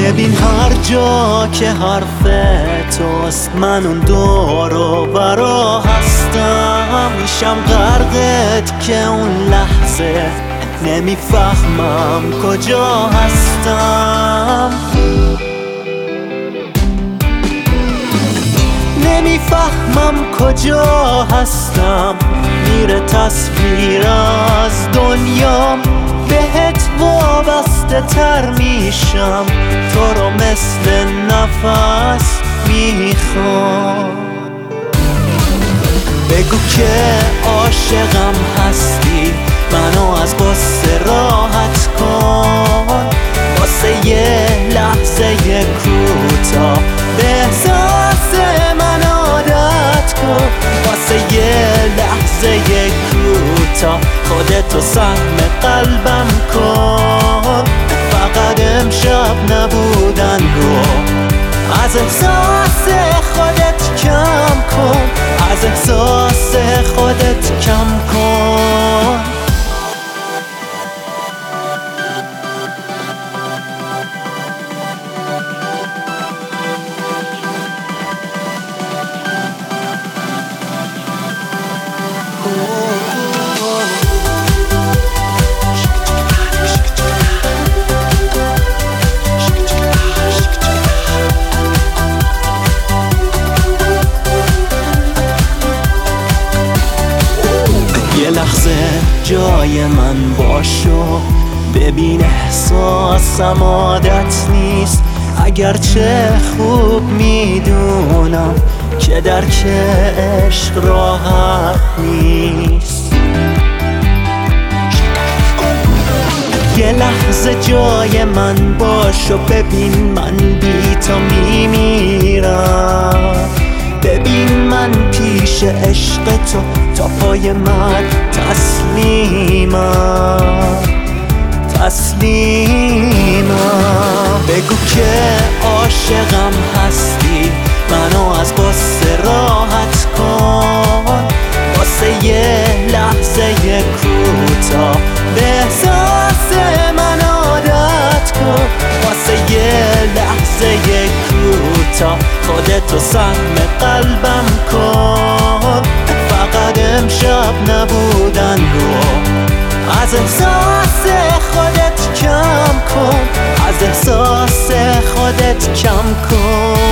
ببین هر جا که حرف توست من اون دور و برا هستم، میشم غرقت که اون لحظه نمیفهمم کجا هستم. نمیفهمم کجا هستم، میره تصویر از دنیام، بهت وابسته تر میشم، تو رو مثل نفس میخوام. بگو که عاشقم هستی، منو از غصه راحت کن، واسه یه لحظه کوتاه به احساس من عادت کن، واسه یه لحظه کوتاه خودتو سهم قلبم کن. فقط امشب نبودن رو از احساس خودت کم کن، از احساس خودت کم کن. یه لحظه جای من باشو، ببین احساسم عادت نیست، اگرچه خوب میدونم که درک عشق راحت نیست. یه لحظه جای من باشو، ببین من بی تو میمیرم، ببین من پیش عشق تو تا پای من تسلیمم. بگو که عاشقم هستی، منو از غصه راحت کن، واسه یه لحظه کوتاه به احساس من عادت کن، واسه یه لحظه کوتاه خودتو سهم قلبم کن. فقط امشب نبودن رو از احساس خودت کم کن، از احساس خودت کم کن.